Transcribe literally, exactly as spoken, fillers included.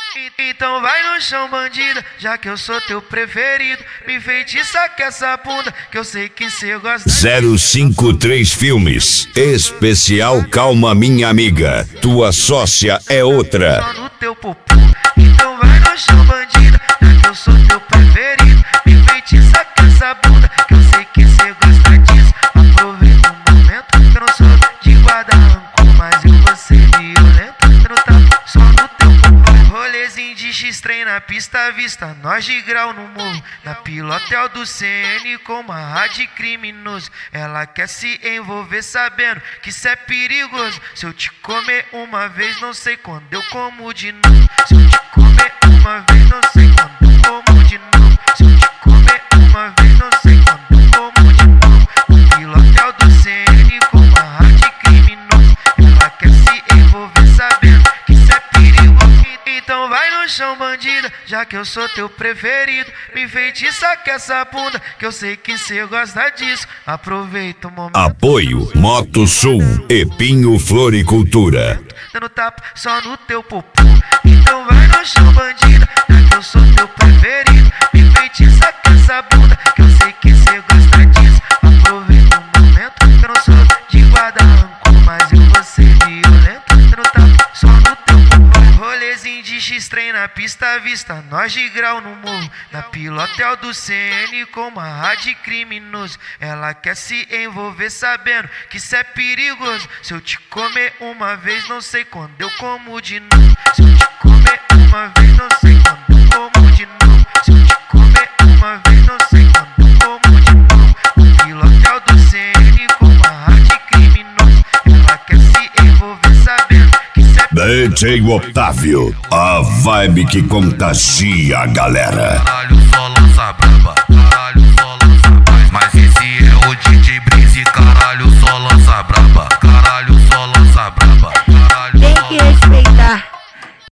Então vai no chão, bandida, já que eu sou teu preferido. Me feitiça com essa bunda, que eu sei que cê gosta. zero cinco três Filmes. Especial Calma Minha Amiga. Tua sócia é outra. Só no teu popô. Então vai no chão, bandida, já que eu sou teu preferido. Me feitiça com essa bunda, que eu sei que cê gosta disso. Aproveita o momento, que eu não sou de guarda rancor, mas eu vou ser violento. Eu não tá só no teu popô. Rolezinho de X-Trem na pista à vista, nós de grau no morro. Na pilotel do C N com uma rádio criminoso. Ela quer se envolver sabendo que cê é perigoso. Se eu te comer uma vez, não sei quando eu como de novo. Se eu te comer uma vez, não sei quando eu como de novo. Se eu te comer uma vez, não sei quando eu como de novo. No pilotel do C N com uma rádio criminoso. Ela quer se envolver sabendo que cê é perigoso. Então vai no chão, bandida, já que eu sou teu preferido. Me feitiça com essa bunda, que eu sei que cê gosta disso. Aproveita o momento. Apoio Moto Sul e Pinho Floricultura. Dando tapa só no teu popô. Então vai no chão, bandida, já que eu sou teu preferido. Me feitiça com essa bunda, que eu sei que cê gosta disso. Aproveita o momento, que eu não sou de guarda rancor, mas eu vou ser violento. Dando tapa só no teu popô. Rolezinho de X-Trem na pista à vista, nós de grau no morro. Na pilotel do C N com uma rádio criminoso. Ela quer se envolver sabendo que cê é perigoso. Se eu te comer uma vez, não sei quando eu como de novo. Se eu te comer uma vez, não sei quando eu como de novo. Se eu te comer uma vez, não sei quando eu como de novo. No pilotel do C N com uma rádio criminoso. Ela quer se envolver sabendo que cê é perigoso. D J Otávio, a vibe que contagia a galera.